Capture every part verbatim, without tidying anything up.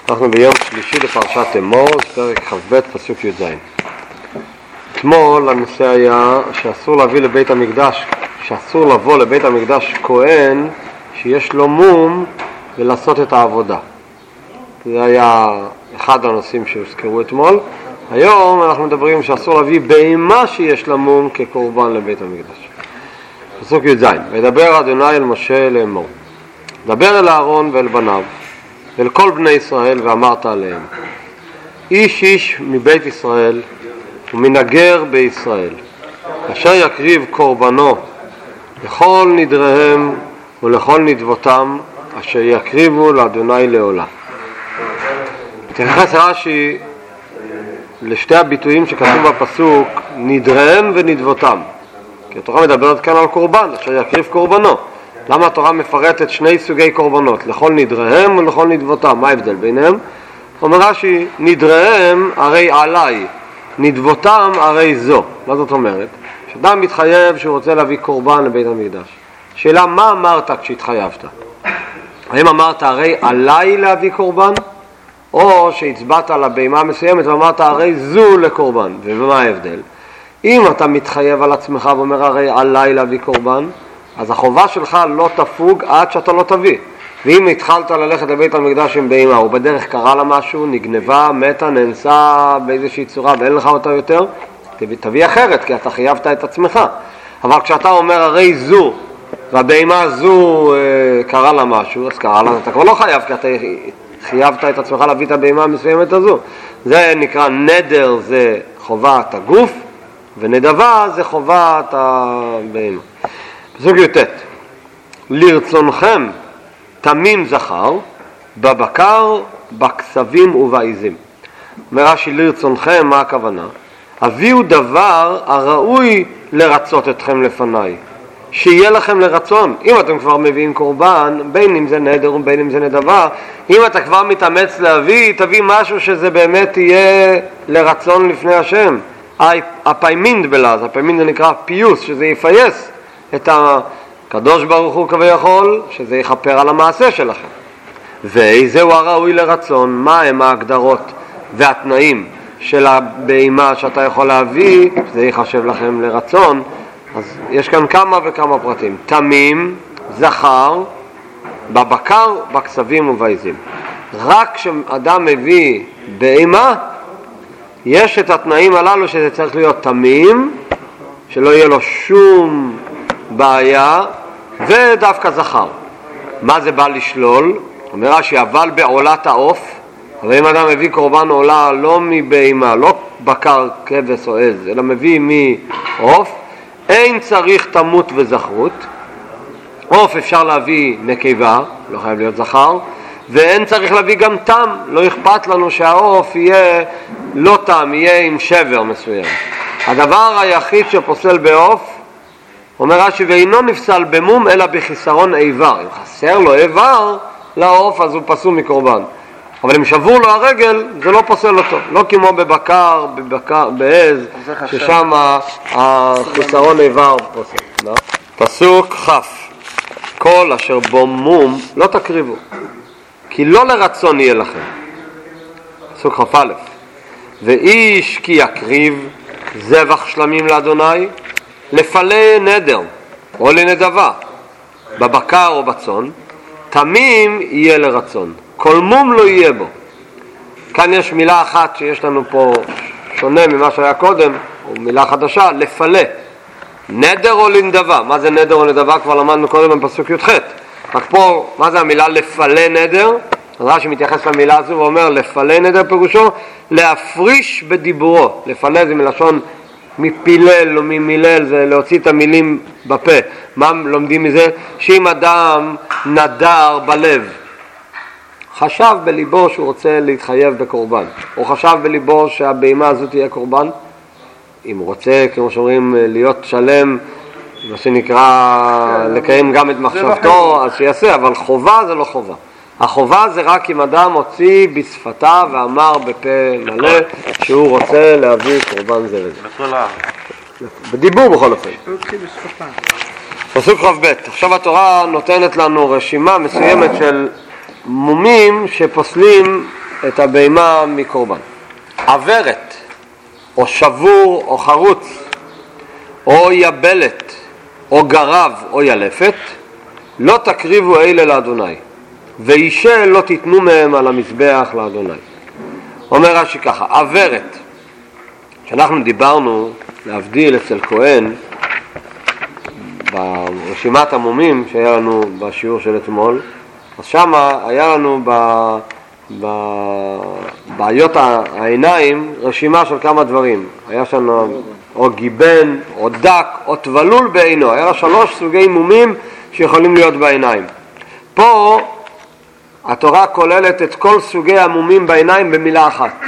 אנחנו ביום שלישי לפרשת אמור, פרק כ"ב פסוק י"ז. אתמול הנושא היה שאסור להביא לבית המקדש, שאסור לבוא לבית המקדש כהן שיש לו מום ולעשות את העבודה. זה היה אחד הנושאים שהוזכרו אתמול. היום אנחנו מדברים שאסור להביא בהמה שיש לה מום כקורבן לבית המקדש. פסוק י"ז. וידבר אדוני אל משה לאמור, דבר אל אהרון ואל בניו ואל כל בני ישראל ואמרת עליהם, איש איש מבית ישראל ומנגר בישראל אשר יקריב קורבנו לכל נדריהם ולכל נדבותם אשר יקריבו לאדוני לעולה. מתייחס רש"י לשתי הביטויים שכתוב בפסוק נדריהם ונדבותם, כי התורה מדברת כאן על קורבן אשר יקריב קורבנו. למה התורה מפרטת שני סוגי קורבנות, לכל נדריהם ולכל נדבותם? מה ההבדל ביניהם? אומר רש"י, נדריהם הרי עליי, נדבותם הרי זו. מה זאת אומרת? כשאדם מתחייב שהוא רוצה להביא קורבן לבית המקדש, שאלה, מה אמרת כשהתחייבת? האם אמרת הרי עליי להביא קורבן? או שהצבעת על הבהמה מסוימת ואמרת הרי זו לקורבן? ומה ההבדל? אם אתה מתחייב על עצמך ואומר הרי עליי להביא קורבן, אז החובה שלך לא תפוג עד שאתה לא תביא. ואם התחלת ללכת לבית המקדש עם בהמה, או בדרך קרה לה משהו, נגנבה, מתה, נאנסה באיזושהי צורה ואין לך אותה יותר, תביא אחרת, כי אתה חייבת את עצמך. אבל כשאתה אומר הרי זו, והבהמה זו אה, קרה לה משהו, אז קרה לה, אתה כבר לא חייב, כי אתה חייבת את עצמך להביא את הבהמה המסוימת הזו. זה נקרא נדר, זה חובת הגוף, ונדבה זה חובת הבהמה. פסוק י"ט, לרצונכם תמים זכר בבקר בכסבים ובעיזים. אומר רש"י לרצונכם, מה הכוונה? הביאו דבר הראוי לרצות אתכם לפניי, שיהיה לכם לרצון. אם אתם כבר מביאים קורבן, בין אם זה נדר ובין אם זה נדבה, אם אתה כבר מתאמץ להביא, תביא משהו שזה באמת יהיה לרצון לפני השם. הפיימינד בלעז, הפיימינד זה נקרא פיוס, שזה יפייס את הקדוש ברוך הוא כביכול, שזה יכפר על המעשה שלכם. וזהו הראוי לרצון. מה הם ההגדרות והתנאים של הבהמה שאתה יכול להביא, זה יחשב לכם לרצון? אז יש כאן כמה וכמה פרטים. תמים, זכר, בבקר, בכסבים ובעיזים. רק כשאדם מביא בהמה, יש את התנאים הללו שזה צריך להיות תמים, שלא יהיה לו שום בעיה, ודווקא זכר. מה זה בא לשלול? אומר רש"י, אבל בעולת העוף, אבל אם אדם מביא קורבן עולה לא מבהמה, לא בקר, כבש או עז, אלא מביא מעוף, אין צריך תמות וזכרות. עוף אפשר להביא נקבה, לא חייב להיות זכר, ואין צריך להביא גם תם, לא אכפת לנו שהעוף יהיה לא תם, יהיה עם שבר מסוים. הדבר היחיד שפוסל בעוף, אומר רש"י, ואינו נפסל במום אלא בחיסרון איבר. אם חסר לו איבר לעוף, אז הוא פסול מקורבן. אבל אם שבור לו הרגל, זה לא פוסל אותו. לא כמו בבקר, בבקר, בעז, ששם החיסרון איבר פוסל. לא? פסוק כ', כל אשר בו מום לא תקריבו, כי לא לרצון יהיה לכם. פסוק כ"א, ואיש כי יקריב זבח שלמים לאדוני לפלה נדר או לנדבה בבקר או בצאן, תמים יהיה לרצון, כל מום לא יהיה בו. כאן יש מילה אחת שיש לנו פה שונה ממה שהיה קודם, או מילה חדשה, לפלה. נדר או לנדבה. מה זה נדר או לנדבה? כבר למדנו קודם בפסוק י"ח. רק פה, מה זה המילה לפלה נדר? אז רש"י מתייחס למילה הזו ואומר, לפלה נדר פירושו להפריש בדיבורו. לפלה זה מלשון מפילל או ממילל, זה להוציא את המילים בפה. מה לומדים מזה? שאם אדם נדר בלב, חשב בליבו שהוא רוצה להתחייב בקורבן, או חשב בליבו שהבהמה הזו תהיה קורבן, אם הוא רוצה, כמו שאומרים, להיות שלם, מה שנקרא לקיים גם את מחשבתו, אז שיעשה, אבל חובה זה לא חובה. החובה זה רק אם אדם הוציא בשפתה ואמר בפה מלא שהוא רוצה להביא קורבן זה לזה. בדיבור בכל אופן. פסוק כ"ב. עכשיו התורה נותנת לנו רשימה מסוימת של מומים שפוסלים את הבהמה מקורבן. עברת, או שבור, או חרוץ, או יבלת, או גרב, או ילפת, לא תקריבו אלה לאדוני, ואישה לא תיתנו מהם על המזבח לאדוני. אומר רש"י ככה, עברת, שאנחנו דיברנו להבדיל אצל כהן, ברשימת המומים שהיה לנו בשיעור של אתמול, אז שם היה לנו בבעיות העיניים רשימה של כמה דברים. היה שם או גיבן, או דק, או תבלול בעינו. היה לה שלוש סוגי מומים שיכולים להיות בעיניים. פה התורה כוללת את כל סוגי המומים בעיניים במילה אחת.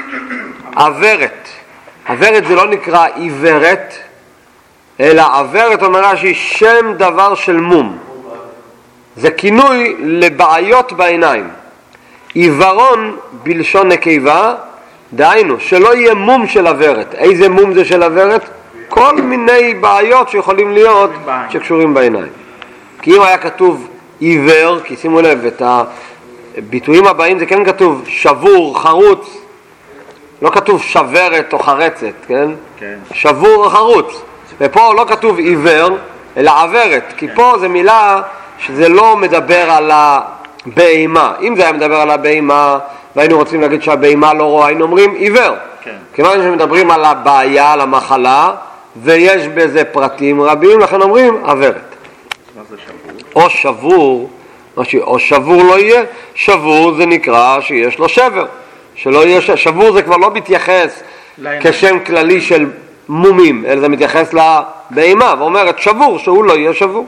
עברת. עברת זה לא נקרא עיוורת, אלא עברת אומרה שהיא שם דבר של מום. זה כינוי לבעיות בעיניים. עיוורון בלשון נקבה, דהיינו, שלא יהיה מום של עברת. איזה מום זה של עברת? כל מיני בעיות שיכולים להיות שקשורים בעיניים. כי אם היה כתוב עיוור, כי שימו לב, את הביטויים הבאים זה כן כתוב שבור, חרוץ, לא כתוב שברת או חרצת, כן? כן. שבור או חרוץ. ופה לא כתוב עיוור, אלא עברת, כי פה זה מילה שזה לא מדבר על הבהמה. אם זה היה מדבר על הבהמה, והיינו רוצים להגיד שהבהמה לא רואה, היינו אומרים עיוור. כן. כיוון שמדברים על הבעיה, על המחלה, ויש בזה פרטים רבים, לכן אומרים עברת. מה זה שבור? או שבור, או שבור לא יהיה, שבור זה נקרא שיש לו שבר. שלא יהיה שבור, זה כבר לא מתייחס כשם כללי של מומים, אלא זה מתייחס לבהמה, ואומרת שבור, שהוא לא יהיה שבור.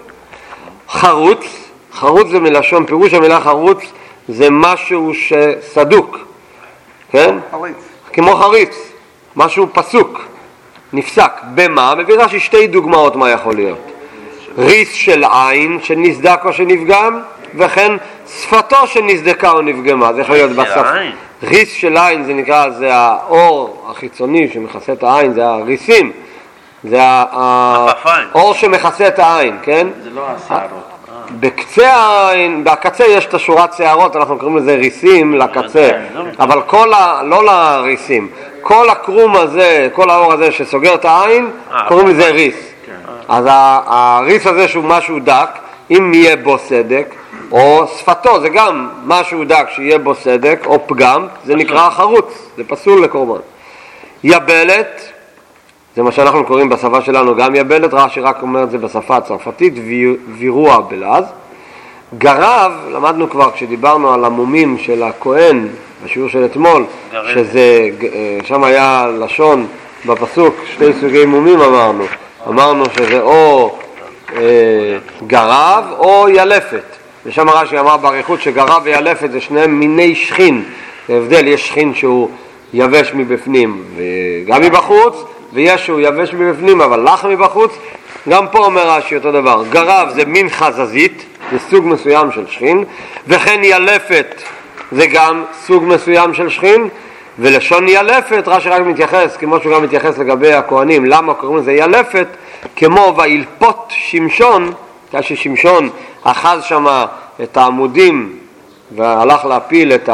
חרוץ, חרוץ זה מלשון, פירוש המילה חרוץ זה משהו שסדוק, כן? חריץ. כמו חריץ, משהו פסוק, נפסק. במה? מביא רש"י שתי דוגמאות מה יכול להיות. ריס של עין שנסדק או שנפגם, וכן שפתו שנסדקה או נפגמה, זה יכול להיות בשפה. ריס של עין זה נקרא, זה האור החיצוני שמכסה את העין, זה הריסים, זה האור שמכסה את העין, כן? זה לא השערות. בקצה העין, בקצה יש את השורת שערות, אנחנו קוראים לזה ריסים לקצה, אבל כל ה... לא לריסים, כל הקרום הזה, כל האור הזה שסוגר את העין, קוראים לזה ריס. אז הריס הזה שהוא משהו דק, אם יהיה בו סדק, או שפתו, זה גם משהו דק שיהיה בו סדק, או פגם, זה נקרא חרוץ, זה פסול לקורבן. יבלת, זה מה שאנחנו קוראים בשפה שלנו, גם יבלת, רש"י רק אומר את זה בשפה הצרפתית, וירוע בלעז. גרב, למדנו כבר כשדיברנו על המומים של הכהן, בשיעור של אתמול, שזה, שם היה לשון בפסוק, שתי סוגי מומים אמרנו, אמרנו שזה או אה, גרב או ילפת. ושם רש"י אמר באריכות שגרב וילפת זה שניהם מיני שכין. ההבדל, יש שכין שהוא יבש מבפנים וגם מבחוץ, ויש שהוא יבש מבפנים אבל לח מבחוץ. גם פה אומר רש"י אותו דבר. גרב זה מין חזזית, זה סוג מסוים של שכין, וכן ילפת זה גם סוג מסוים של שכין. ולשון ילפת, רש"י רק מתייחס, כמו שהוא גם מתייחס לגבי הכהנים, למה קוראים לזה ילפת? כמו וילפות שמשון, ששמשון אחז שם את העמודים והלך להפיל את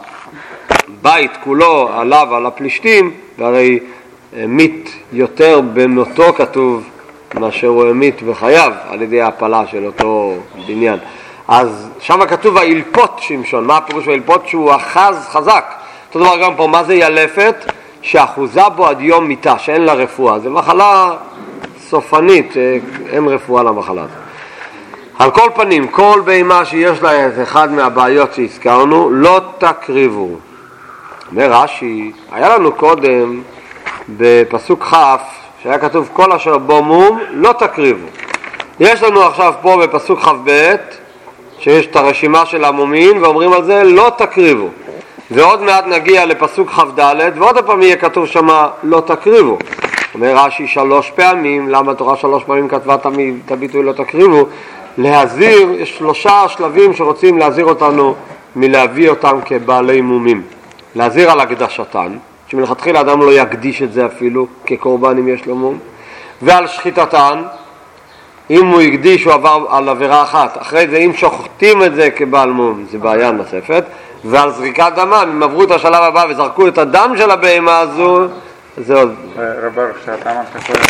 הבית כולו עליו על הפלישתים, והרי המית יותר במותו כתוב מאשר הוא המית בחייו על ידי ההפלה של אותו בניין. אז שם כתוב וילפות שמשון. מה הפירוש וילפות? שהוא אחז חזק. אותו דבר גם פה, מה זה ילפת? שאחוזה בו עד יום מיתה, שאין לה רפואה. זה מחלה סופנית, אין רפואה למחלה. על כל פנים, כל בהמה שיש לה את אחד מהבעיות שהזכרנו, לא תקריבו. אומר רש"י, היה לנו קודם בפסוק כ' שהיה כתוב כל אשר בו מום, לא תקריבו. יש לנו עכשיו פה בפסוק כ"ב שיש את הרשימה של המומים ואומרים על זה לא תקריבו. ועוד מעט נגיע לפסוק כ"ד ועוד פעם יהיה כתוב שמה לא תקריבו. אומר רש"י שלוש פעמים, למה התורה שלוש פעמים כתבה את הביטוי לא תקריבו? להזהיר, יש שלושה שלבים שרוצים להזהיר אותנו מלהביא אותם כבעלי מומים. להזהיר על הקדשתן, שמלכתחילה אדם לא יקדיש את זה אפילו כקורבן אם יש לו מום, ועל שחיטתן, אם הוא יקדיש הוא עבר על עבירה אחת, אחרי זה אם שוחטים את זה כבעל מום זה בעיה נוספת, ועל זריקת דמם, אם עברו את השלב הבא וזרקו את הדם של הבהמה הזו, זה עוד... רבר, כשאתה אמרת כל...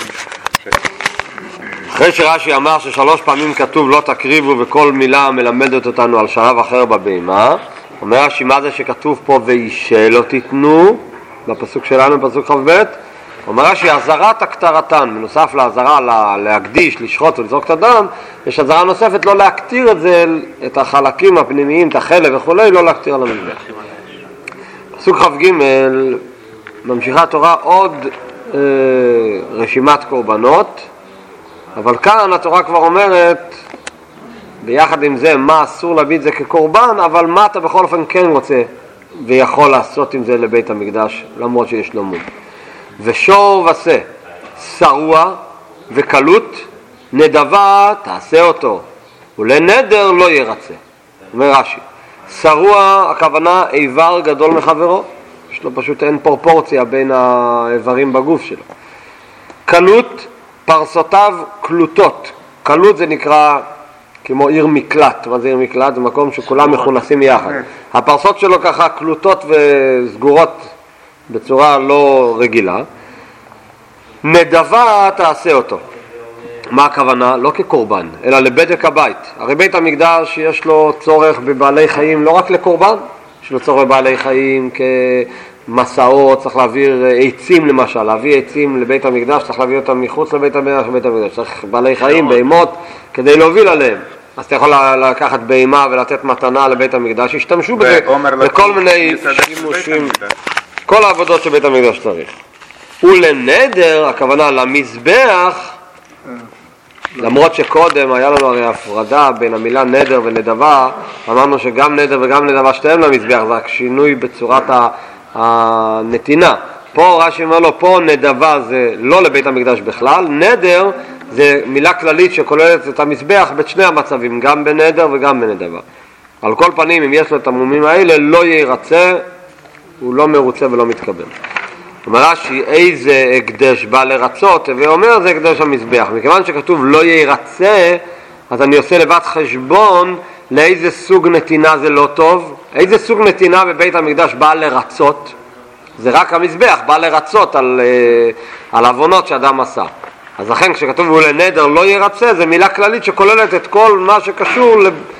אחרי שרש"י אמר ששלוש פעמים כתוב לא תקריבו וכל מילה מלמדת אותנו על שלב אחר בבהמה, אומר רש"י מה זה שכתוב פה וישה לא תיתנו, בפסוק שלנו, בפסוק ח"ב, אומר רש"י אזהרת הקטרתן, בנוסף להזהרה להקדיש, לשחוט ולזרוק את הדם, יש אזהרה נוספת לא להקטיר את זה, את החלקים הפנימיים, את החלב וכולי, לא להקטיר על המזבח. פסוק כ"ג ממשיכה התורה עוד אה, רשימת קורבנות, אבל כאן התורה כבר אומרת ביחד עם זה מה אסור להביא את זה כקורבן, אבל מה אתה בכל אופן כן רוצה ויכול לעשות עם זה לבית המקדש למרות שיש לו מום. ושור ועשה, שרוע וקלות, נדבה תעשה אותו, ולנדר לא ירצה. אומר רש"י, שרוע הכוונה איבר גדול מחברו, יש לו פשוט אין פרופורציה בין האיברים בגוף שלו. קלות, פרסותיו קלוטות, קלות זה נקרא כמו עיר מקלט. מה זה עיר מקלט? זה מקום שכולם מכונסים יחד. הפרסות שלו ככה קלוטות וסגורות בצורה לא רגילה. נדבה תעשה אותו. מה הכוונה? לא כקורבן, אלא לבדק הבית. הרי בית המקדש יש לו צורך בבעלי חיים לא רק לקורבן, יש לו צורך בבעלי חיים כמסעות, צריך להעביר עצים למשל, להביא עצים לבית המקדש, צריך להביא אותם מחוץ לבית המקדש, לבית המקדש. צריך בעלי חיים, בהמות, כדי להוביל עליהם. אז אתה יכול לקחת בהמה ולתת מתנה לבית המקדש, השתמשו בזה בכל מיני שימושים, כל העבודות שבית המקדש צריך. ולנדר, הכוונה למזבח, למרות שקודם היה לנו הרי הפרדה בין המילה נדר ונדבה, אמרנו שגם נדר וגם נדבה שתיהם למזבח, זה רק שינוי בצורת הנתינה. פה רש"י אומר לו, פה נדבה זה לא לבית המקדש בכלל, נדר זה מילה כללית שכוללת את המזבח בשני המצבים, גם בנדר וגם בנדבה. על כל פנים, אם יש לו את המומים האלה, לא ירצה, הוא לא מרוצה ולא מתקבל. אומר רש"י, איזה הקדש בא לרצות, ואומר זה הקדש המזבח. מכיוון שכתוב לא ירצה, אז אני עושה לבד חשבון לאיזה סוג נתינה זה לא טוב. איזה סוג נתינה בבית המקדש בא לרצות? זה רק המזבח, בא לרצות על, על עוונות שאדם עשה. אז לכן כשכתוב הוא לנדר לא ירצה, זה מילה כללית שכוללת את כל מה שקשור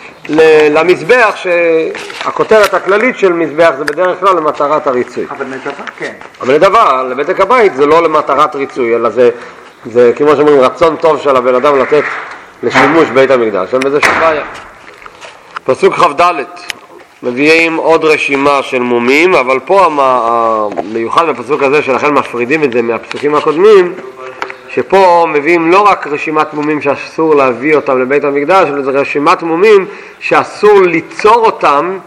למזבח, שהכותרת הכללית של מזבח זה בדרך כלל למטרת הריצוי. אבל נדבה כן. אבל נדבה, לבדק הבית זה לא למטרת ריצוי, אלא זה, זה כמו שאומרים רצון טוב של הבן אדם לתת לשימוש בית המקדש. אין בזה שום בעיה. פסוק כ"ד מביאים עוד רשימה של מומים, אבל פה המיוחד בפסוק הזה שלכן מפרידים את זה מהפסוקים הקודמים, שפה מביאים לא רק רשימת מומים שאסור להביא אותם לבית המקדש, אלא זה רשימת מומים שאסור ליצור אותם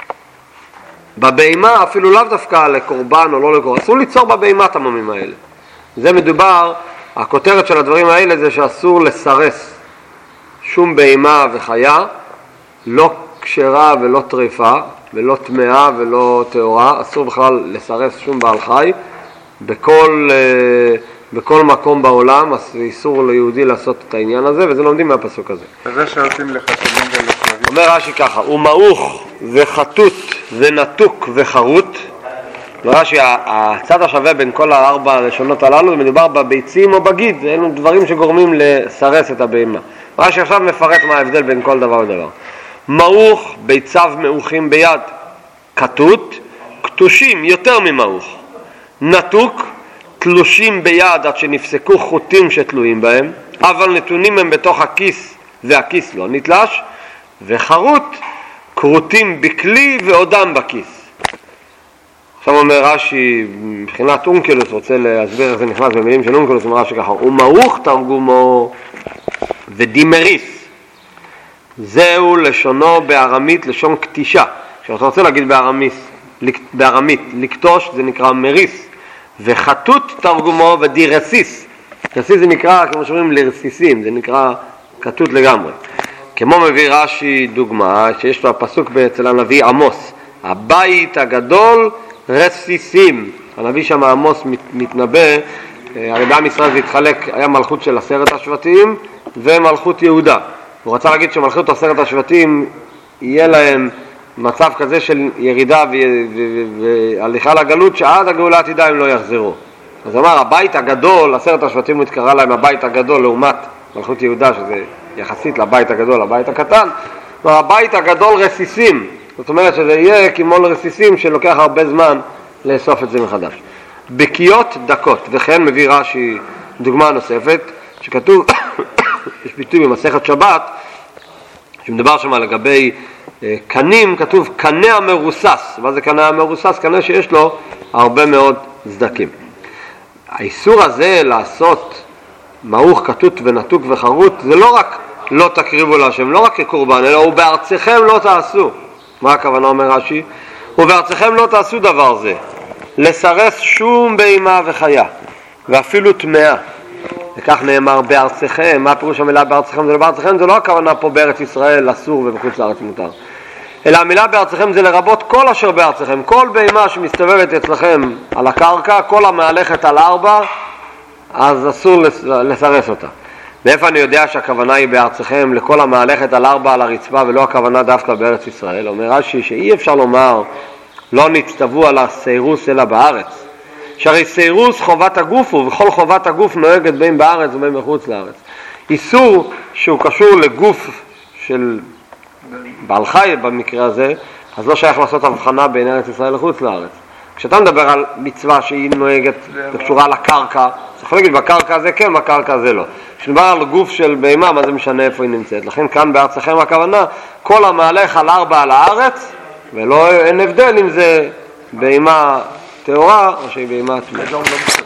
בבהמה, אפילו לאו דווקא לקורבן או לא לקורבן, אסור ליצור בבהמה את המומים האלה. זה מדובר, הכותרת של הדברים האלה זה שאסור לסרס שום בהמה וחיה, לא כשרה ולא טריפה, ולא טמאה ולא טהורה, אסור בכלל לסרס שום בעל חי, בכל... בכל מקום בעולם, אז איסור ליהודי לעשות את העניין הזה, וזה לומדים מהפסוק הזה. וזה שעושים לחתולים ולכלבים. אומר רש"י ככה, הוא מעוך וחטוט ונתוק וחרוט. רש"י, הצד השווה בין כל הארבע הלשונות הללו, זה מדובר בביצים או בגיד, אלו דברים שגורמים לסרס את הבהמה. רש"י עכשיו מפרט מה ההבדל בין כל דבר ודבר. מעוך, ביציו מעוכים ביד. כתות, כתושים יותר ממעוך. נתוק, תלושים ביד עד שנפסקו חוטים שתלויים בהם, אבל נתונים הם בתוך הכיס והכיס לא נתלש, וחרוט, כרותים בכלי ועודם בכיס. עכשיו אומר רש"י, מבחינת אונקלוס, רוצה להסביר איך זה נכנס במילים של אונקלוס, אומר רש"י ככה, הוא מעוך תרגומו ודימריס, זהו לשונו בארמית לשון קטישה. כשאתה רוצה להגיד בארמית, בארמית לקטוש זה נקרא מריס, וחטוט תרגומו ודירסיס. רסיס זה נקרא, כמו שאומרים, לרסיסים, זה נקרא כתות לגמרי. כמו מביא רש"י דוגמה, שיש לו הפסוק אצל הנביא עמוס, הבית הגדול רסיסים. הנביא שם עמוס מת, מתנבא, הרי בעם ישראל זה התחלק, היה מלכות של עשרת השבטים ומלכות יהודה. הוא רצה להגיד שמלכות עשרת השבטים יהיה להם מצב כזה של ירידה והליכה לגלות שעד הגאולה עתידה הם לא יחזרו. אז אמר, הבית הגדול, עשרת השבטים מתקרא להם הבית הגדול לעומת מלכות יהודה, שזה יחסית לבית הגדול, הבית הקטן. הבית הגדול רסיסים, זאת אומרת שזה יהיה כמו לרסיסים שלוקח הרבה זמן לאסוף את זה מחדש. בקיות דקות, וכן מביא רש"י דוגמה נוספת, שכתוב, יש ביטוי במסכת שבת, שמדבר שם לגבי קנים, כתוב קנה המרוסס. מה זה קנה המרוסס? קנה שיש לו הרבה מאוד צדקים. האיסור הזה לעשות מעוך כתות ונתוק וחרוט, זה לא רק לא תקריבו להשם, לא רק כקורבן, אלא ובארצכם לא תעשו. מה הכוונה אומר רש"י? ובארצכם לא תעשו דבר זה, לסרס שום בהמה וחיה, ואפילו טמאה. וכך נאמר בארצכם. מה פירוש המילה בארצכם? זה לא בארצכם, זה לא הכוונה פה בארץ ישראל אסור ובחוץ לארץ מותר, אלא המילה בארצכם זה לרבות כל אשר בארצכם. כל בהמה שמסתובבת אצלכם על הקרקע, כל המהלכת על ארבע, אז אסור לסרס אותה. מאיפה אני יודע שהכוונה היא בארצכם לכל המהלכת על ארבע על הרצפה ולא הכוונה דווקא בארץ ישראל? אומר רש"י שאי אפשר לומר לא נצטוו על הסיירוס אלא בארץ, שהרי סיירוס חובת הגוף הוא, וכל חובת הגוף נוהגת בין בארץ ובין בחוץ לארץ. איסור שהוא קשור לגוף של בעל חי במקרה הזה, אז לא שייך לעשות הבחנה בין ארץ ישראל לחוץ לארץ. כשאתה מדבר על מצווה שהיא נוהגת וקשורה לקרקע, אז יכול להגיד בקרקע זה כן, בקרקע זה לא. כשנדבר על גוף של בהמה, מה זה משנה איפה היא נמצאת? לכן כאן בארצכם הכוונה, כל המהלך על ארבע על הארץ, ולא אין הבדל אם זה בהמה תאורה או שהיא בהמה טמאה.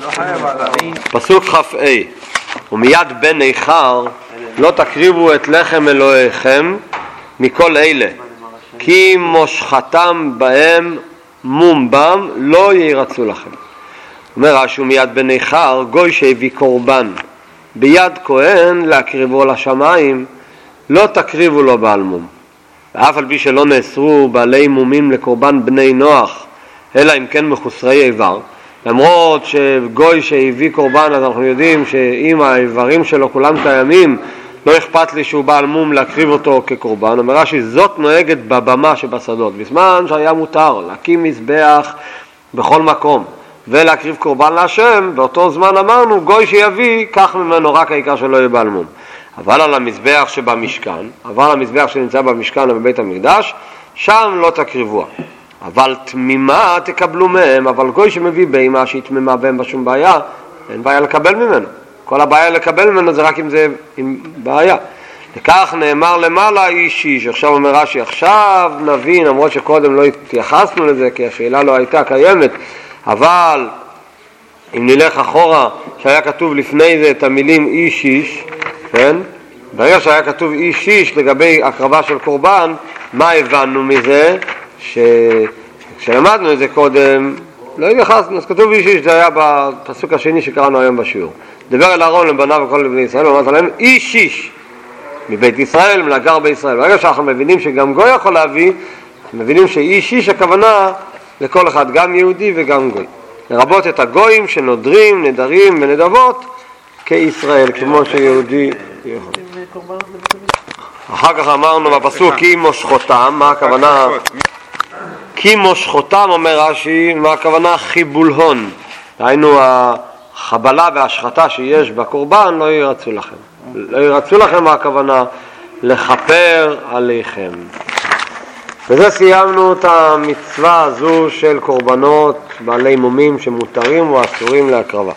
פסוק כ"ה, ומיד בן איכר לא תקריבו את לחם אלוהיכם מכל אלה, כי מושחתם בהם מום בם לא ירצו לכם. אומר רש"י, מיד בן איכר, גוי שהביא קורבן ביד כהן להקריבו לשמיים, לא תקריבו לו בעל מום. ואף על פי שלא נאסרו בעלי מומים לקורבן בני נוח, אלא אם כן מחוסרי איבר. למרות שגוי שהביא קורבן, אז אנחנו יודעים שאם האיברים שלו כולם קיימים, לא אכפת לי שהוא בעל מום להקריב אותו כקורבן. אומר רש"י, זאת נוהגת בבמה שבשדות. בזמן שהיה מותר להקים מזבח בכל מקום ולהקריב קורבן להשם, באותו זמן אמרנו, גוי שיביא, כך ממנו רק העיקר שלא יהיה בעל מום. אבל על המזבח שבמשכן, אבל על המזבח שנמצא במשכן ובבית המקדש, שם לא תקריבוה. אבל תמימה תקבלו מהם, אבל גוי שמביא בהמה שהיא תמימה בהם בשום בעיה, אין בעיה לקבל ממנו. כל הבעיה לקבל ממנו זה רק אם זה עם בעיה. וכך נאמר למעלה איש איש. עכשיו אומר רש"י, עכשיו נבין, למרות שקודם לא התייחסנו לזה, כי השאלה לא הייתה קיימת, אבל אם נלך אחורה, שהיה כתוב לפני זה את המילים איש איש, כן? ברגע שהיה כתוב איש איש לגבי הקרבה של קורבן, מה הבנו מזה? שכשלמדנו את זה קודם, לא התייחסנו, אז כתוב איש איש, זה היה בפסוק השני שקראנו היום בשיעור. דבר אל אהרון לבניו וכל לבני ישראל, ואמרת להם איש איש מבית ישראל, מלגר בישראל. ברגע שאנחנו מבינים שגם גוי יכול להביא, מבינים שאיש איש הכוונה לכל אחד, גם יהודי וגם גוי. לרבות את הגויים שנודרים, נדרים ונדבות כישראל, כמו שיהודי יכול. אחר כך אמרנו בפסוק כי מושכותם, מה הכוונה? כי מושכותם, אומר רש"י, מה הכוונה? חיבול הון. היינו החבלה והשחתה שיש בקורבן לא ירצו לכם. לא ירצו לכם, מה הכוונה? לחפר עליכם. וזה סיימנו את המצווה הזו של קורבנות בעלי מומים שמותרים או אסורים להקרבה.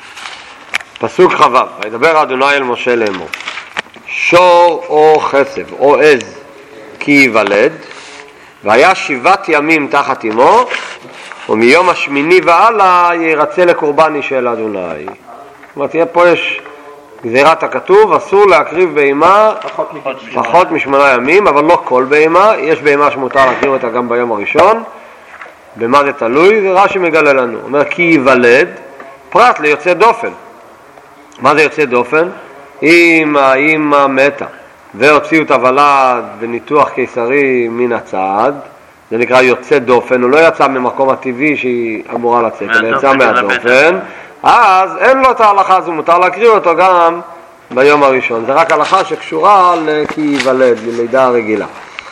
פסוק כ"ו, וידבר אדוני אל משה לאמור, שור או חסב או עז כי ייוולד, והיה שבעת ימים תחת אמו, ומיום השמיני והלאה ירצה לקורבן של אדוני. זאת אומרת, פה יש גזירת הכתוב, אסור להקריב בהמה פחות משמונה ימים, אבל לא כל בהמה. יש בהמה שמותר להקריב אותה גם ביום הראשון. במה זה תלוי? זה רש"י מגלה לנו. אומר כי ייוולד, פרט ליוצא דופן. מה זה יוצא דופן? אם האמא מתה והוציאו את הוולד בניתוח קיסרי מן הצד, זה נקרא יוצא דופן, הוא לא יצא ממקום הטבעי שהיא אמורה לצאת, אלא יצא מהדופן, אז אין לו את ההלכה הזו, מותר להקריב אותו גם ביום הראשון. זה רק הלכה שקשורה לכי ייוולד, ללידה הרגילה.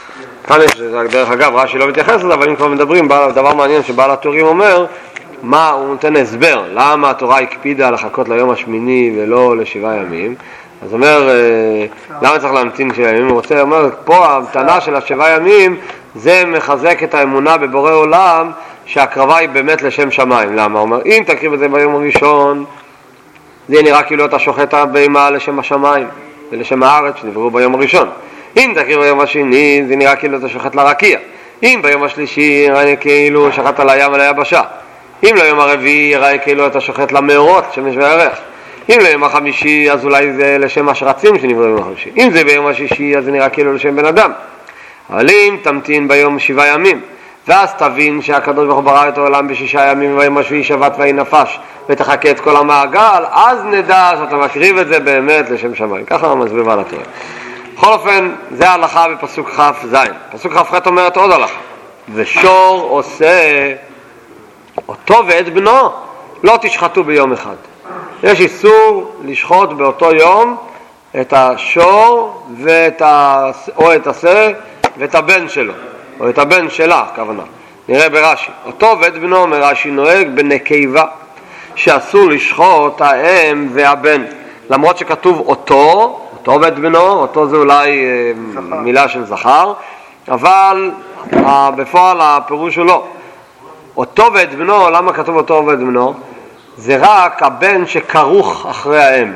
כאן יש, דרך אגב, רש"י לא מתייחס לזה, אבל אם כבר מדברים, דבר מעניין שבעל הטורים אומר, מה, הוא נותן הסבר, למה התורה הקפידה לחכות ליום השמיני ולא לשבעה ימים. אז אומר, למה צריך להמתין שבעה ימים? הוא רוצה, אומר, פה ההמתנה של השבעה ימים, זה מחזק את האמונה בבורא עולם, שהקרבה היא באמת לשם שמיים. למה? הוא אומר, אם תקריב את זה ביום הראשון, זה נראה כאילו אתה שוחט הבהמה לשם השמיים ולשם הארץ שנבראו ביום הראשון. אם תקריב ביום השני, זה נראה כאילו אתה שוחט לרקיע. אם ביום השלישי, נראה כאילו שחט על הים וליבשה. אם ליום הרביעי, נראה כאילו אתה שוחט למאורות, שמש וירח. אם ליום החמישי, אז אולי זה לשם השרצים שנבראו ביום החמישי. אם זה ביום השישי, אז זה נראה כאילו לשם בן אדם. אבל אם תמתין ביום שבעה ימים, ואז תבין שהקדוש ברוך הוא ברא את העולם בשישה ימים, ויום השביעי שבת ויהי נפש, ותחכה את כל המעגל, אז נדע שאתה מקריב את זה באמת לשם שמיים. ככה מסביר בעל התורה. בכל אופן, זה ההלכה בפסוק כ"ז. פסוק כ"ח אומרת עוד הלכה. ושור עושה אותו ואת בנו לא תשחטו ביום אחד. יש איסור לשחוט באותו יום את השור ואת ה... או את השה ואת הבן שלו, או את הבן שלה, כוונה. נראה ברש"י. אותו ואת בנו, אומר רש"י, נוהג בנקבה, שאסור לשחוט האם והבן. למרות שכתוב אותו, אותו ואת בנו, אותו זה אולי זכר. מילה של זכר, אבל בפועל הפירוש הוא לא. אותו ואת בנו, למה כתוב אותו ואת בנו? זה רק הבן שכרוך אחרי האם.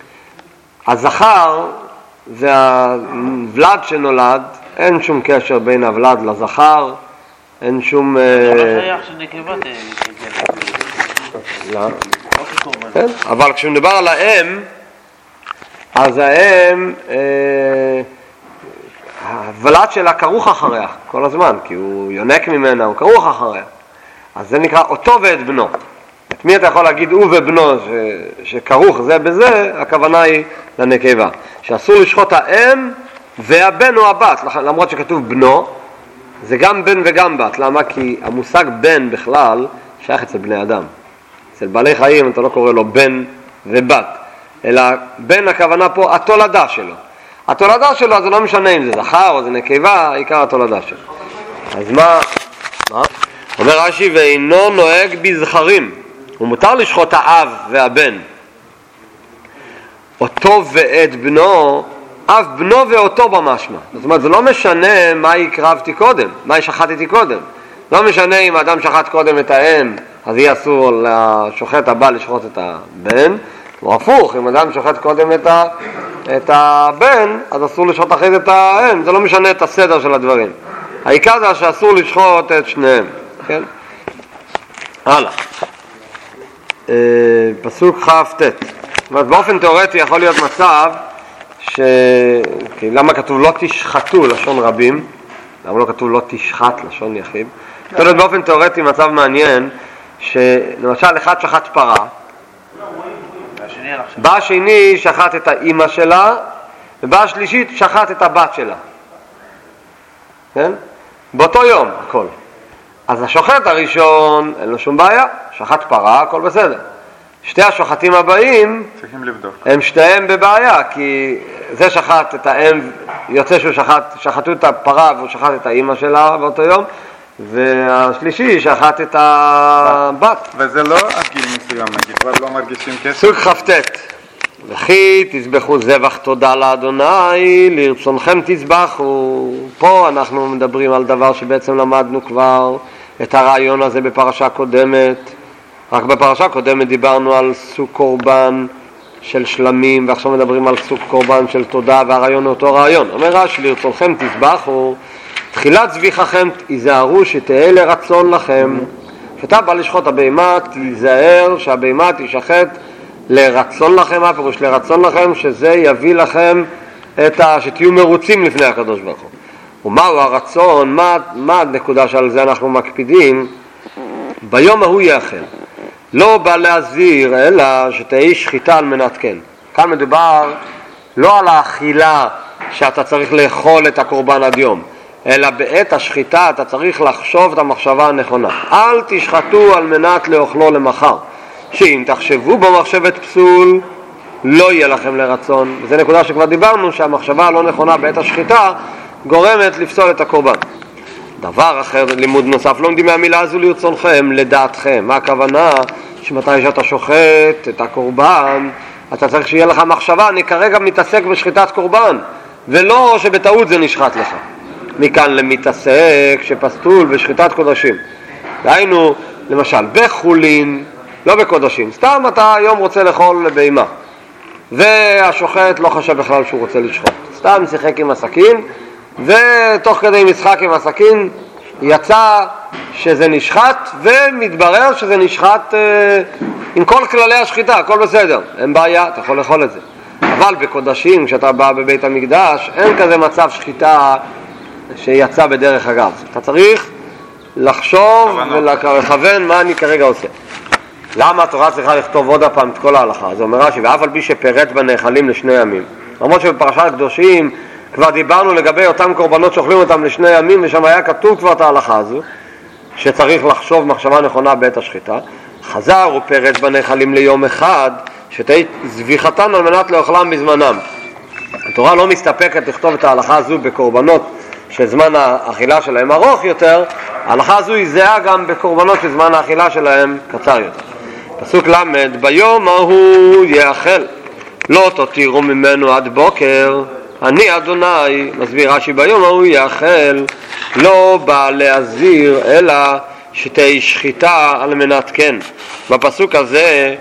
הזכר זה הוולד שנולד, אין שום קשר בין הוולד לזכר, אין שום... זה לא שייך שנקבה לא. כן, אבל כשמדובר על האם, אז האם, הוולד שלה כרוך אחריה כל הזמן, כי הוא יונק ממנה, הוא כרוך אחריה. אז זה נקרא אותו ואת בנו. את מי אתה יכול להגיד הוא ובנו ש... שכרוך זה בזה, הכוונה היא לנקבה. שאסור לשחוט האם והבן הוא הבת, למרות שכתוב בנו, זה גם בן וגם בת. למה? כי המושג בן בכלל שייך אצל בני אדם. אצל בעלי חיים אתה לא קורא לו בן ובת, אלא בן הכוונה פה התולדה שלו. התולדה שלו זה לא משנה אם זה זכר או זה נקבה, עיקר התולדה שלו. אז מה? מה? אומר רש"י, ואינו נוהג בזכרים. הוא מותר לשחוט האב והבן. אותו ואת בנו, אב בנו ואותו במשמע. זאת אומרת, זה לא משנה מה הקרבתי קודם, מה שחטתי קודם. לא משנה אם האדם שחט קודם את האם, אז יהיה אסור לשוחט הבא לשחוט את הבן. או הפוך, אם אדם שוחט קודם את, ה, את הבן, אז אסור לשחוט אחרי זה את האם. זה לא משנה את הסדר של הדברים. העיקר זה שאסור לשחוט את שניהם. כן? הלאה. פסוק כ"ט. באופן תיאורטי יכול להיות מצב ש... למה כתוב לא תשחטו לשון רבים? למה לא כתוב לא תשחט לשון יחיד? יכול להיות באופן תיאורטי מצב מעניין שלמשל אחד שחט פרה, בא השני שחט את האמא שלה, ובא השלישית שחט את הבת שלה. כן? באותו יום הכל. אז השוחט הראשון אין לו שום בעיה, שחט פרה, הכל בסדר. שתי השוחטים הבאים, צריכים לבדוק. הם שתיהם בבעיה, כי זה שחט את האם, יוצא שהוא שחט, שחטו את הפרה והוא שחט את האמא שלה באותו יום, והשלישי שחט את הבת. וזה לא הגיל מסוים, נגיד, כבר לא מרגישים כסף. סוג כ"ט. וכי תזבחו זבח תודה לאדוני, לרצונכם תזבחו. פה אנחנו מדברים על דבר שבעצם למדנו כבר את הרעיון הזה בפרשה קודמת. רק בפרשה קודמת דיברנו על סוג קורבן של שלמים, ועכשיו מדברים על סוג קורבן של תודה, והרעיון הוא אותו רעיון. אומר רש"י, לרצונכם תזבחו, תחילת זביחכם תיזהרו שתהיה לרצון לכם. כשאתה בא לשחוט הבהמה, תיזהר שהבהמה תשחט לרצון לכם. מה פירוש לרצון לכם? שזה יביא לכם את ה... שתהיו מרוצים לפני הקדוש ברוך הוא. ומהו הרצון? מה, מה הנקודה שעל זה אנחנו מקפידים? ביום ההוא יאכל. לא בא להזהיר, אלא שתהי שחיטה על מנת כן. כאן מדובר לא על האכילה שאתה צריך לאכול את הקורבן עד יום, אלא בעת השחיטה אתה צריך לחשוב את המחשבה הנכונה. אל תשחטו על מנת לאכלו למחר, שאם תחשבו במחשבת פסול לא יהיה לכם לרצון. וזו נקודה שכבר דיברנו, שהמחשבה הלא נכונה בעת השחיטה גורמת לפסול את הקורבן. דבר אחר, לימוד נוסף, לומדים מהמילה הזו לרצונכם, לדעתכם. מה הכוונה? שמתי שאתה שוחט את הקורבן, אתה צריך שיהיה לך מחשבה, אני כרגע מתעסק בשחיטת קורבן, ולא שבטעות זה נשחט לך. מכאן למתעסק שפסטול בשחיטת קודשים. דהיינו, למשל, בחולין, לא בקודשים, סתם אתה היום רוצה לאכול בהמה, והשוחט לא חשב בכלל שהוא רוצה לשחוט. סתם שיחק עם הסכין, ותוך כדי משחק עם הסכין יצא שזה נשחט, ומתברר שזה נשחט אה, עם כל כללי השחיטה, הכל בסדר, אין בעיה, אתה יכול לאכול את זה. אבל בקודשים, כשאתה בא בבית המקדש, אין כזה מצב שחיטה שיצא בדרך אגב. אתה צריך לחשוב ולכוון מה אני כרגע עושה. למה התורה צריכה לכתוב עוד הפעם את כל ההלכה? זה אומר רש"י, ואף על פי שפרט בנאכלים לשני ימים. למרות שבפרשת הקדושים כבר דיברנו לגבי אותם קורבנות שאוכלים אותם לשני ימים, ושם היה כתוב כבר את ההלכה הזו, שצריך לחשוב מחשבה נכונה בעת השחיטה. חזר ופרט בנאכלים ליום אחד, שתהי זביחתן על מנת לאוכלם בזמנם. התורה לא מסתפקת לכתוב את ההלכה הזו בקורבנות שזמן האכילה שלהם ארוך יותר, ההלכה הזו היא זהה גם בקורבנות שזמן האכילה שלהם קצר יותר. פסוק למד, ביום ההוא יאכל, לא תותירו ממנו עד בוקר, אני אדוני. מסביר רש"י, ביום ההוא יאכל, לא בא להזהיר אלא שתהי שחיטה על מנת כן. בפסוק הזה,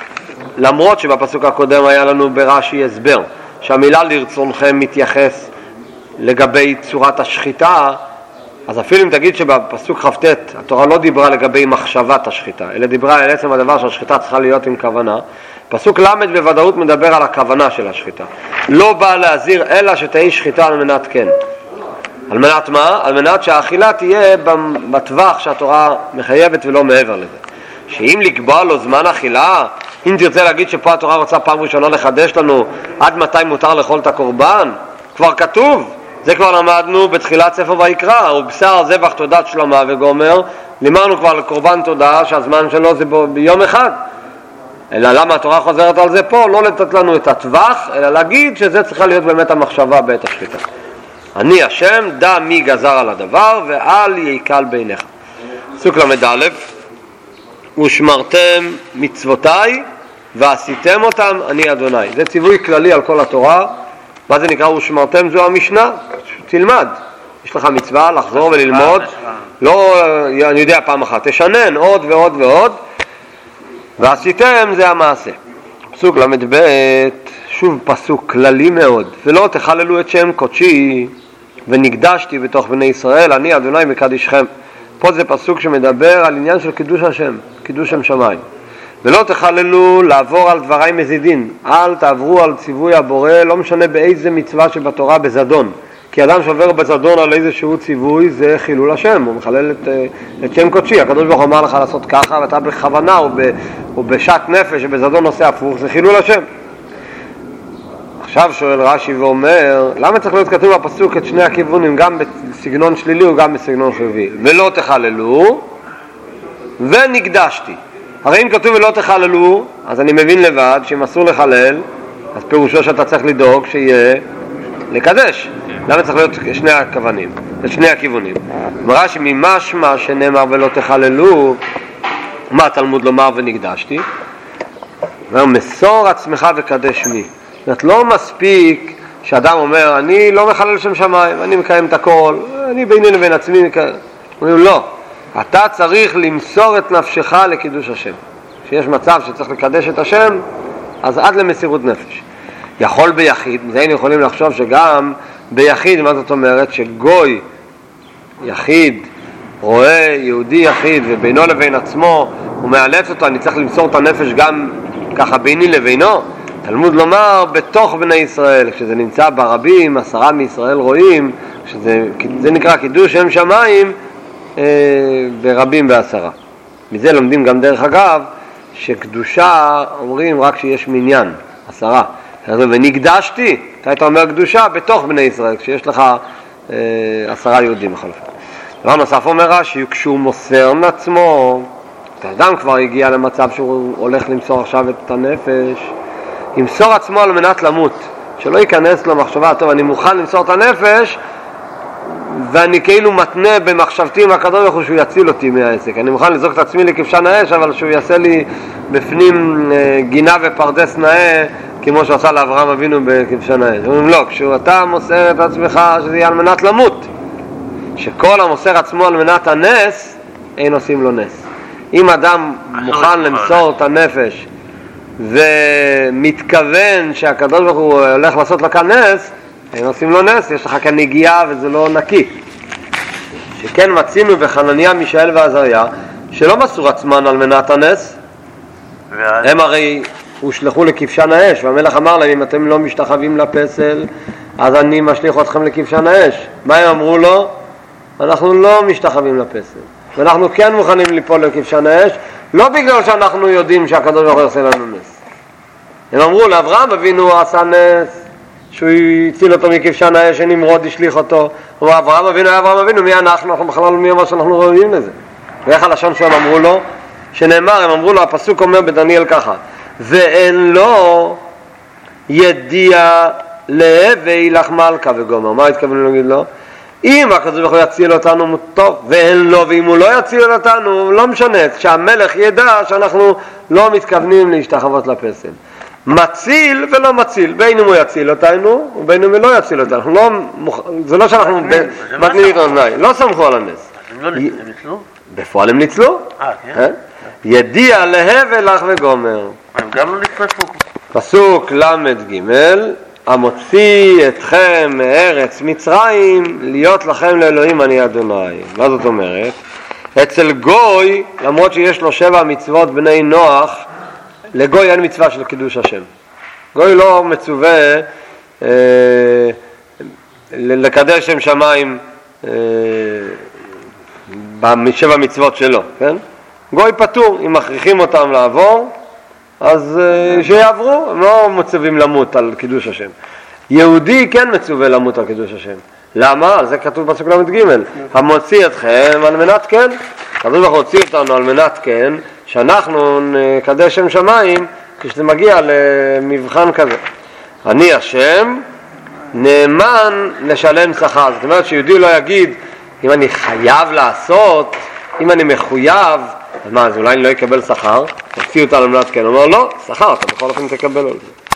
למרות שבפסוק הקודם היה לנו ברש"י הסבר שהמילה לרצונכם מתייחס לגבי צורת השחיטה, אז אפילו אם תגיד שבפסוק כ"ט התורה לא דיברה לגבי מחשבת השחיטה, אלא דיברה על עצם הדבר שהשחיטה צריכה להיות עם כוונה, פסוק למד בוודאות מדבר על הכוונה של השחיטה. לא בא להזהיר אלא שתהי שחיטה על מנת כן. על מנת מה? על מנת שהאכילה תהיה בטווח שהתורה מחייבת ולא מעבר לזה. שאם לקבוע לו זמן אכילה, אם תרצה להגיד שפה התורה רוצה פעם ראשונה לחדש לנו עד מתי מותר לאכול את הקורבן, כבר כתוב, זה כבר למדנו בתחילת ספר ויקרא, ובשר זבח תודת שלמה וגומר, לימדנו כבר לקורבן תודה שהזמן שלו זה ביום אחד. אלא למה התורה חוזרת על זה פה? לא לתת לנו את הטווח, אלא להגיד שזה צריכה להיות באמת המחשבה בעת השחיטה. אני השם, דע מי גזר על הדבר ואל ייקל בעיניך. פסוק למד א', ושמרתם מצוותיי ועשיתם אותם, אני אדוני. זה ציווי כללי על כל התורה. מה זה נקרא ושמרתם? זו המשנה. תלמד. יש לך מצווה לחזור וללמוד. לא, אני יודע, פעם אחת. תשנן עוד ועוד ועוד. ועשיתם זה המעשה. פסוק למד ב', שוב פסוק כללי מאוד. ולא תחללו את שם קודשי ונקדשתי בתוך בני ישראל, אני אדוני מקדישכם. פה זה פסוק שמדבר על עניין של קידוש השם, קידוש שם שמיים. ולא תחללו לעבור על דברי מזידין, אל תעברו על ציווי הבורא, לא משנה באיזה מצווה שבתורה בזדון. כי אדם שעובר בזדון על איזשהו ציווי זה חילול השם, הוא מחלל את, את שם קודשי. הקדוש ברוך הוא אמר לך לעשות ככה ואתה בכוונה או, ב, או בשעת נפש שבזדון עושה הפוך, זה חילול השם. עכשיו שואל רש"י ואומר, למה צריך להיות כתוב בפסוק את שני הכיוונים, גם בסגנון שלילי וגם בסגנון חיובי? ולא תחללו ונקדשתי. הרי אם כתוב ולא תחללו, אז אני מבין לבד שאם אסור לחלל, אז פירושו שאתה צריך לדאוג שיהיה לקדש. למה צריך להיות שני הכוונים, שני הכיוונים? רש"י, ממשמע שנאמר ולא תחללו, מה התלמוד לומר ונקדשתי? אומר, מסור עצמך וקדש מי. זאת אומרת, לא מספיק שאדם אומר, אני לא מחלל שם שמיים, אני מקיים את הכל, אני ביני לבין עצמי מקיים. אומרים, לא. אתה צריך למסור את נפשך לקידוש השם. כשיש מצב שצריך לקדש את השם, אז עד למסירות נפש. יכול ביחיד, מזה היינו יכולים לחשוב שגם ביחיד, מה זאת אומרת? שגוי יחיד רואה יהודי יחיד ובינו לבין עצמו, הוא מאלץ אותו, אני צריך למסור את הנפש גם ככה ביני לבינו. תלמוד לומר בתוך בני ישראל, כשזה נמצא ברבים, עשרה מישראל רואים, שזה, זה נקרא קידוש שם שמיים אה, ברבים ועשרה. מזה לומדים גם דרך אגב, שקדושה אומרים רק שיש מניין, עשרה. ונקדשתי, אתה אומר קדושה בתוך בני ישראל, כשיש לך אה, עשרה יהודים בכל אופן. דבר נוסף אומר רש"י, כשהוא מוסר מעצמו, האדם כבר הגיע למצב שהוא הולך למסור עכשיו את הנפש, ימסור עצמו על מנת למות, שלא ייכנס למחשבה, טוב, אני מוכן למסור את הנפש, ואני כאילו מתנה במחשבתי עם הקדוש ברוך הוא שהוא יציל אותי מהעסק. אני מוכן לזרוק את עצמי לכבשן האש, אבל שהוא יעשה לי בפנים גינה ופרדס נאה, כמו שעשה לאברהם אבינו בכבשן האש. אומרים לא, כשאתה מוסר את עצמך שזה יהיה על מנת למות, שכל המוסר עצמו על מנת הנס, אין עושים לו נס. אם אדם מוכן למסור את הנפש ומתכוון שהקדוש ברוך הוא הולך לעשות לך נס, אין עושים לו נס, יש לך כאן נגיעה וזה לא נקי. שכן מצינו בחנניה, מישאל ועזריה שלא מסרו עצמן על מנת הנס, הם הרי הושלחו לכבשן האש, והמלך אמר להם אם אתם לא משתחווים לפסל אז אני משליך אתכם לכבשן האש. מה הם אמרו לו? אנחנו לא משתחווים לפסל, ואנחנו כן מוכנים ליפול לכבשן האש, לא בגלל שאנחנו יודעים שהקדוש ברוך הוא יעשה לנו נס. הם אמרו לאברהם אבינו עשה נס שהוא הציל אותו מכבשן האש, שנמרוד השליך אותו. הוא אמר אברהם אבינו היה אברהם אבינו, מי אנחנו? אנחנו בכלל מי אמר שאנחנו ראויים לזה. ואיך הלשון שהם אמרו לו? שנאמר, הם אמרו לו, הפסוק אומר בדניאל ככה, ואין לו ידיע להווי לך מלכה וגומר. מה התכוונו להגיד לו? אם הקדוש ברוך הוא יציל אותנו טוב, ואין לו, ואם הוא לא יציל אותנו לא משנה, שהמלך ידע שאנחנו לא מתכוונים להשתחוות לפסל. מציל ולא מציל, בין אם הוא יציל אותנו ובין אם הוא לא יציל אותנו. לא, זה לא שאנחנו מתנים את אוזני, לא סמכו על הנס. הם לא ניצלו? בפועל הם ניצלו. ידיע להווי לך וגומר. הם גם לא נתפסו. פסוק למד ג' המוציא אתכם מארץ מצרים להיות לכם לאלוהים אני אדוני. מה זאת אומרת? אצל גוי, למרות שיש לו שבע מצוות בני נוח, לגוי אין מצווה של קידוש השם. גוי לא מצווה אה, לקדש שם שמיים אה, בשבע מצוות שלו, כן? גוי פטור, אם מכריחים אותם לעבור אז אה, שיעברו, הם לא מצווים למות על קידוש השם. יהודי כן מצווה למות על קידוש השם. למה? על זה כתוב בפסוק למד ג' המוציא אתכם על מנת כן. הקדוש ברוך הוא הוציא אותנו על מנת כן שאנחנו נקדש שם שמיים כשזה מגיע למבחן כזה. אני השם נאמן לשלם שכר. זאת אומרת שיהודי לא יגיד אם אני חייב לעשות, אם אני מחויב, אז מה, אז אולי אני לא יקבל שכר? הוציא אותנו על מנת כן. הוא אומר לא, שכר אתה בכל אופן תקבל על זה.